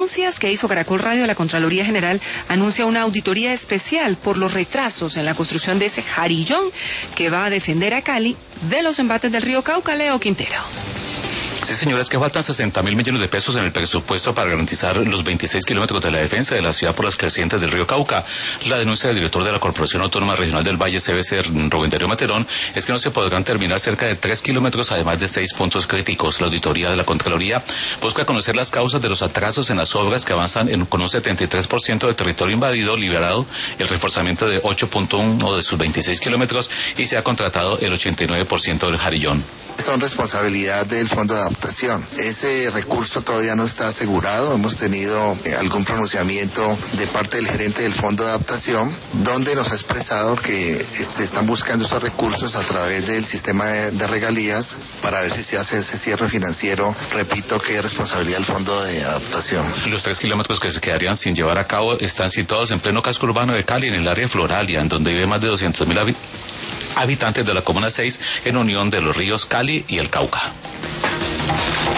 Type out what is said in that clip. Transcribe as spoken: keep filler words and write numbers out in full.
Que hizo Caracol Radio, la Contraloría General anuncia una auditoría especial por los retrasos en la construcción de ese jarillón que va a defender a Cali de los embates del río Cauca. Leo Quintero. Sí, señores, que faltan sesenta mil millones de pesos en el presupuesto para garantizar los veintiséis kilómetros de la defensa de la ciudad por las crecientes del río Cauca. La denuncia del director de la Corporación Autónoma Regional del Valle, C B C, Rubén Darío Materón, es que no se podrán terminar cerca de tres kilómetros, además de seis puntos críticos. La auditoría de la Contraloría busca conocer las causas de los atrasos en las obras que avanzan en, con un setenta y tres por ciento de territorio invadido, liberado el reforzamiento de ocho punto uno de sus veintiséis kilómetros y se ha contratado el ochenta y nueve por ciento del jarillón. Son responsabilidad del Fondo de Adaptación. Ese recurso todavía no está asegurado. Hemos tenido eh, algún pronunciamiento de parte del gerente del Fondo de Adaptación, donde nos ha expresado que este, están buscando esos recursos a través del sistema de, de regalías para ver si se hace ese cierre financiero. Repito que es responsabilidad del Fondo de Adaptación. Los tres kilómetros que se quedarían sin llevar a cabo están situados en pleno casco urbano de Cali, en el área de Floralia, en donde vive más de doscientos mil habitantes habitantes de la Comuna seis, en unión de los ríos Cali y el Cauca.